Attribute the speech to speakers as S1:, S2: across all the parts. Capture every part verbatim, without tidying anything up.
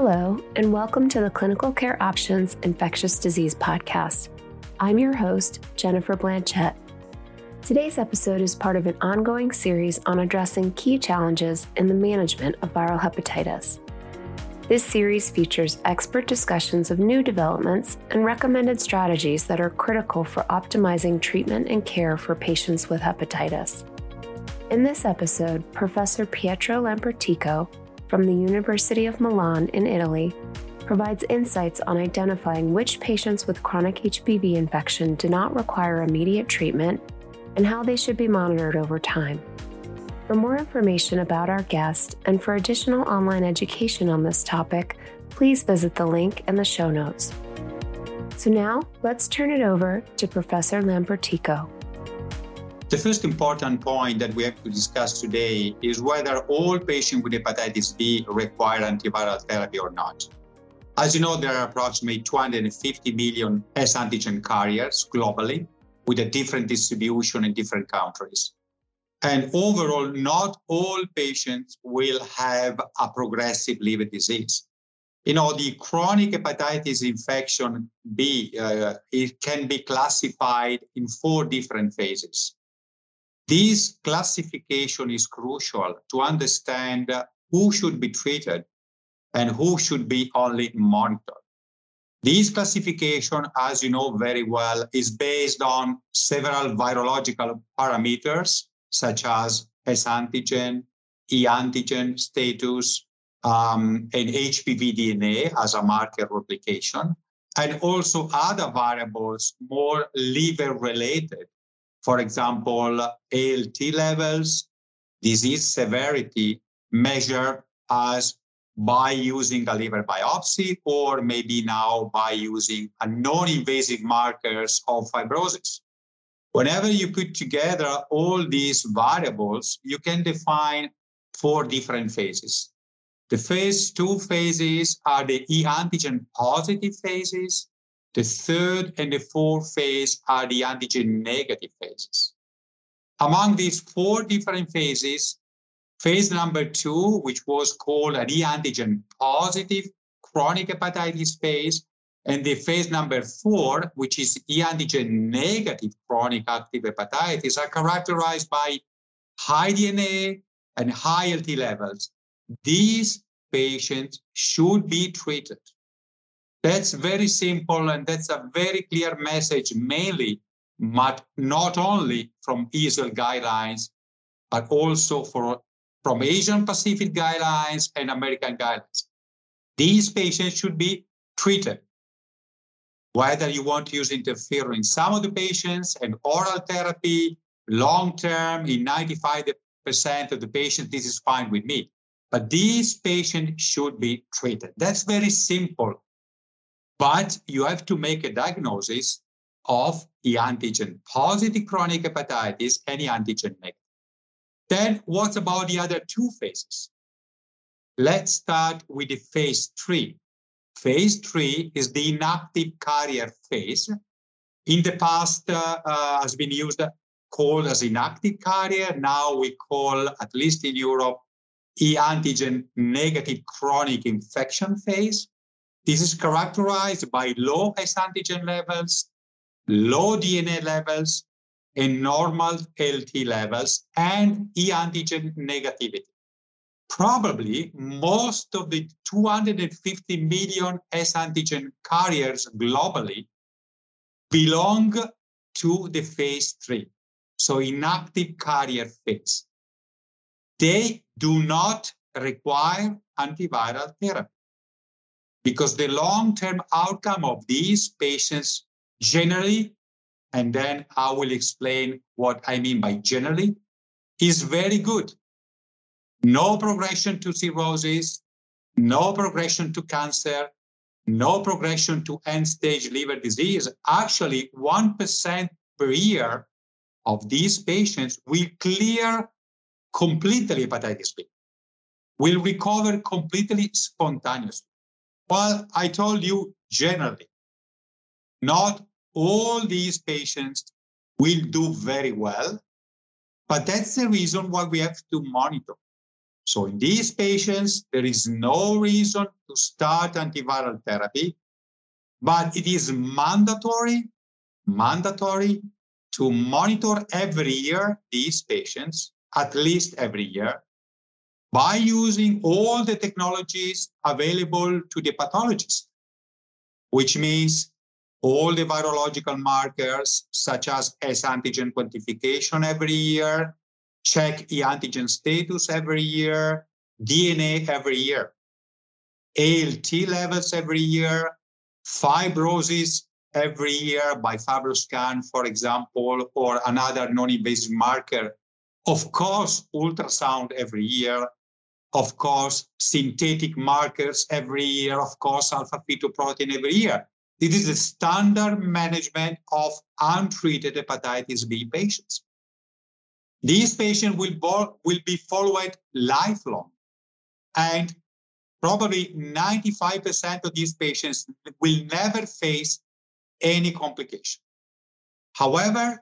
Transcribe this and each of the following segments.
S1: Hello, and welcome to the Clinical Care Options Infectious Disease Podcast. I'm your host, Jennifer Blanchette. Today's episode is part of an ongoing series on addressing key challenges in the management of viral hepatitis. This series features expert discussions of new developments and recommended strategies that are critical for optimizing treatment and care for patients with hepatitis. In this episode, Professor Pietro Lampertico from the University of Milan in Italy provides insights on identifying which patients with chronic H B V infection do not require immediate treatment and how they should be monitored over time. For more information about our guest and for additional online education on this topic, please visit the link in the show notes. So now, let's turn it over to Professor Lampertico.
S2: The first important point that we have to discuss today is whether all patients with hepatitis B require antiviral therapy or not. As you know, there are approximately two hundred fifty million S antigen carriers globally, with a different distribution in different countries. And overall, not all patients will have a progressive liver disease. You know, the chronic hepatitis infection B, uh, it can be classified in four different phases. This classification is crucial to understand who should be treated and who should be only monitored. This classification, as you know very well, is based on several virological parameters, such as S antigen, E antigen status, um, and H P V D N A as a marker replication, and also other variables more liver-related. For example, A L T levels, disease severity measured as by using a liver biopsy or maybe now by using a non-invasive markers of fibrosis. Whenever you put together all these variables, you can define four different phases. The phase two phases are the E antigen positive phases. The third and the fourth phase are the antigen negative phases. Among these four different phases, phase number two, which was called an E antigen positive chronic hepatitis phase, and the phase number four, which is E antigen negative chronic active hepatitis, are characterized by high D N A and high L T levels. These patients should be treated. That's very simple, and that's a very clear message, mainly, but not only from E A S L guidelines, but also for, from Asian Pacific guidelines and American guidelines. These patients should be treated. Whether you want to use interferon in some of the patients and oral therapy, long-term in ninety-five percent of the patients, this is fine with me. But these patients should be treated. That's very simple. But you have to make a diagnosis of E antigen positive chronic hepatitis and E antigen negative. Then what about the other two phases? Let's start with the phase three. Phase three is the inactive carrier phase. In the past, uh, uh, has been used, called as inactive carrier. Now we call, at least in Europe, E antigen negative chronic infection phase. This is characterized by low S antigen levels, low D N A levels, and normal L T levels, and E antigen negativity. Probably most of the two hundred fifty million S antigen carriers globally belong to the phase three, so inactive carrier phase. They do not require antiviral therapy, because the long-term outcome of these patients generally, and then I will explain what I mean by generally, is very good. No progression to cirrhosis, no progression to cancer, no progression to end-stage liver disease. Actually, one percent per year of these patients will clear completely hepatitis B, will recover completely spontaneously. Well, I told you generally, not all these patients will do very well, but that's the reason why we have to monitor. So in these patients, there is no reason to start antiviral therapy, but it is mandatory, mandatory to monitor every year these patients, at least every year, by using all the technologies available to the pathologist, which means all the virological markers, such as S-antigen quantification every year, check e-antigen status every year, D N A every year, A L T levels every year, fibrosis every year by FibroScan, for example, or another non-invasive marker. Of course, ultrasound every year. Of course, synthetic markers every year. Of course, alpha-fetoprotein every year. This is the standard management of untreated hepatitis B patients. These patients will, bo- will be followed lifelong, and probably ninety-five percent of these patients will never face any complication. However,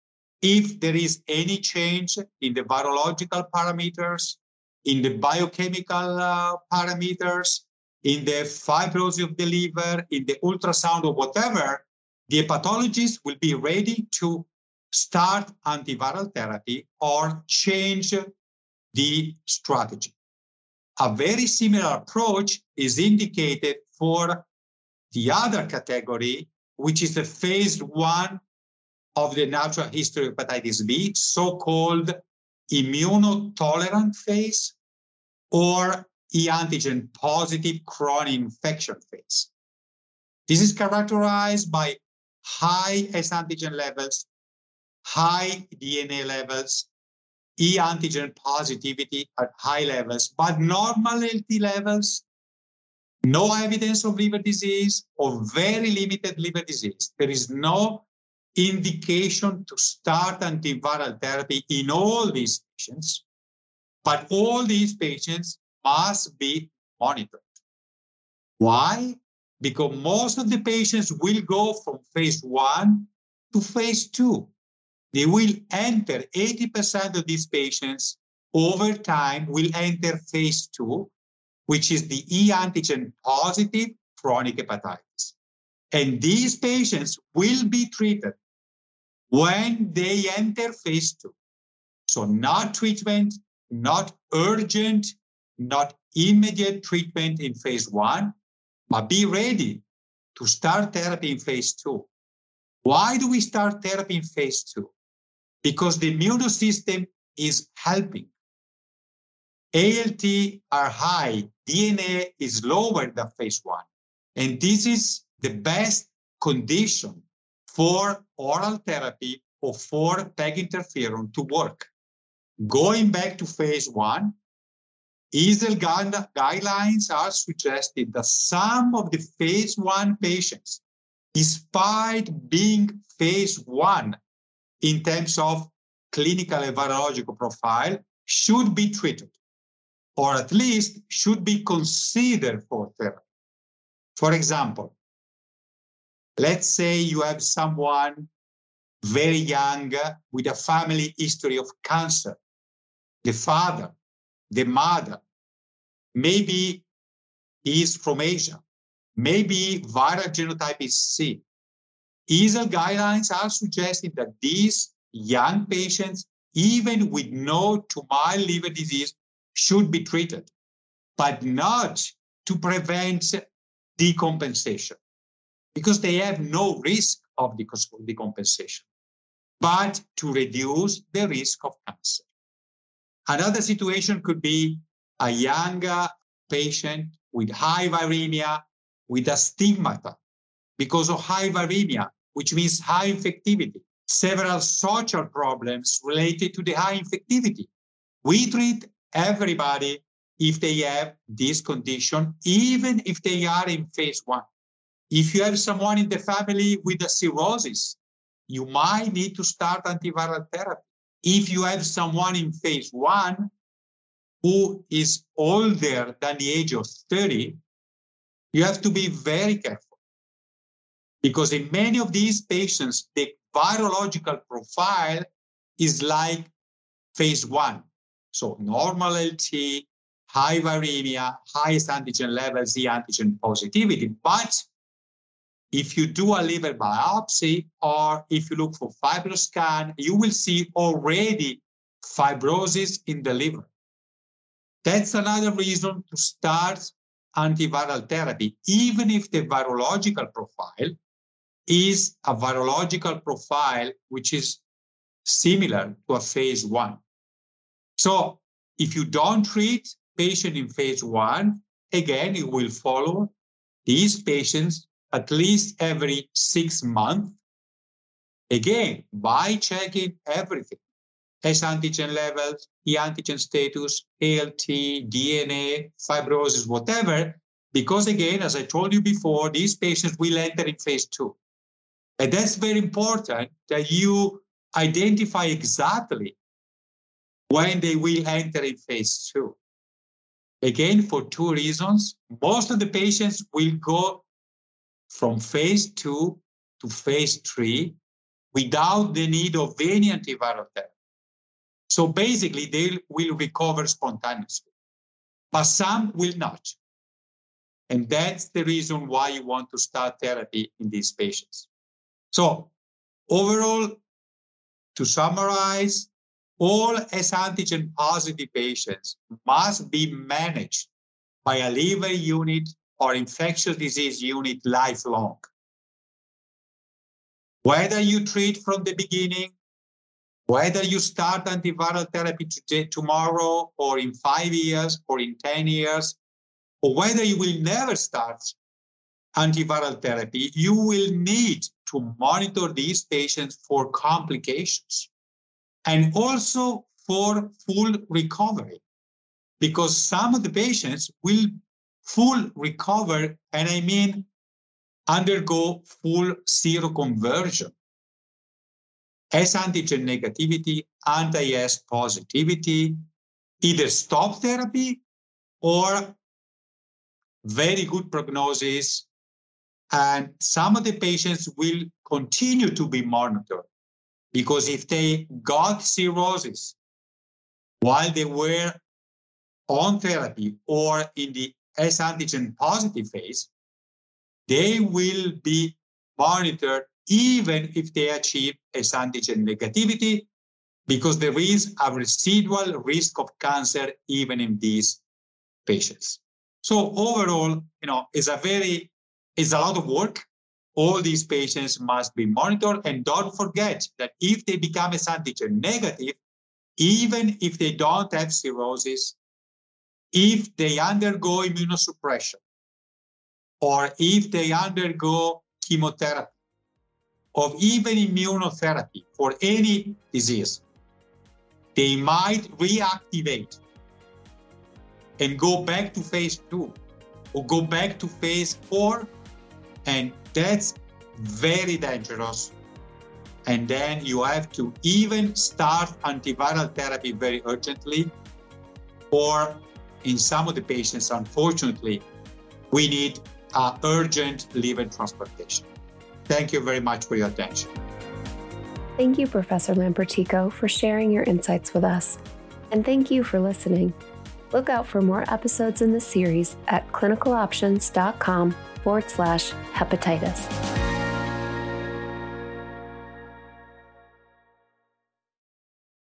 S2: if there is any change in the virological parameters, in the biochemical uh, parameters, in the fibrosis of the liver, in the ultrasound or whatever, the hepatologist will be ready to start antiviral therapy or change the strategy. A very similar approach is indicated for the other category, which is the phase one of the natural history of hepatitis B, so-called immunotolerant phase or e-antigen positive chronic infection phase. This is characterized by high S-antigen levels, high D N A levels, e-antigen positivity at high levels, but normal L T levels, no evidence of liver disease or very limited liver disease. There is no indication to start antiviral therapy in all these patients, but all these patients must be monitored. Why? Because most of the patients will go from phase one to phase two. They will enter, eighty percent of these patients over time will enter phase two, which is the e-antigen positive chronic hepatitis. And these patients will be treated when they enter phase two. So not treatment, not urgent, not immediate treatment in phase one, but be ready to start therapy in phase two. Why do we start therapy in phase two? Because the immune system is helping. A L T are high, D N A is lower than phase one. And this is the best condition for oral therapy or for PEG interferon to work. Going back to phase one, E A S L guidelines are suggesting that some of the phase one patients, despite being phase one in terms of clinical and virological profile, should be treated, or at least should be considered for therapy. For example, let's say you have someone very young with a family history of cancer. The father, the mother, maybe is from Asia, maybe viral genotype is C. E A S L guidelines are suggesting that these young patients, even with no to mild liver disease, should be treated, but not to prevent decompensation, because they have no risk of decompensation, but to reduce the risk of cancer. Another situation could be a younger patient with high viremia, with a stigmata because of high viremia, which means high infectivity, several social problems related to the high infectivity. We treat everybody if they have this condition, even if they are in phase one. If you have someone in the family with a cirrhosis, you might need to start antiviral therapy. If you have someone in phase one who is older than the age of thirty, you have to be very careful, because in many of these patients, the virological profile is like phase one. So normal L T, high viremia, highest antigen levels, the antigen positivity. But if you do a liver biopsy or if you look for FibroScan, you will see already fibrosis in the liver. That's another reason to start antiviral therapy, even if the virological profile is a virological profile which is similar to a phase one. So if you don't treat patient in phase one, again, you will follow these patients at least every six months, again, by checking everything, S antigen levels, E antigen status, A L T, D N A, fibrosis, whatever, because again, as I told you before, these patients will enter in phase two. And that's very important that you identify exactly when they will enter in phase two. Again, for two reasons. Most of the patients will go from phase two to phase three without the need of any antiviral therapy. So basically, they will recover spontaneously, but some will not. And that's the reason why you want to start therapy in these patients. So overall, to summarize, all S antigen positive patients must be managed by a liver unit or infectious disease unit lifelong. Whether you treat from the beginning, whether you start antiviral therapy today, tomorrow, or in five years, or in ten years, or whether you will never start antiviral therapy, you will need to monitor these patients for complications and also for full recovery, because some of the patients will full recover, and I mean undergo full seroconversion. S antigen negativity, anti-S positivity, either stop therapy or very good prognosis. And some of the patients will continue to be monitored, because if they got cirrhosis while they were on therapy or in the S antigen positive phase, they will be monitored even if they achieve S antigen negativity, because there is a residual risk of cancer even in these patients. So overall, you know, it's a very, it's a lot of work. All these patients must be monitored, and don't forget that if they become S antigen negative, even if they don't have cirrhosis, if they undergo immunosuppression, or if they undergo chemotherapy, or even immunotherapy for any disease, they might reactivate and go back to phase two or go back to phase four, and that's very dangerous. And then you have to even start antiviral therapy very urgently, or in some of the patients, unfortunately, we need uh, urgent liver transplantation. Thank you very much for your attention.
S1: Thank you, Professor Lampertico, for sharing your insights with us. And thank you for listening. Look out for more episodes in this series at clinicaloptions.com forward slash hepatitis.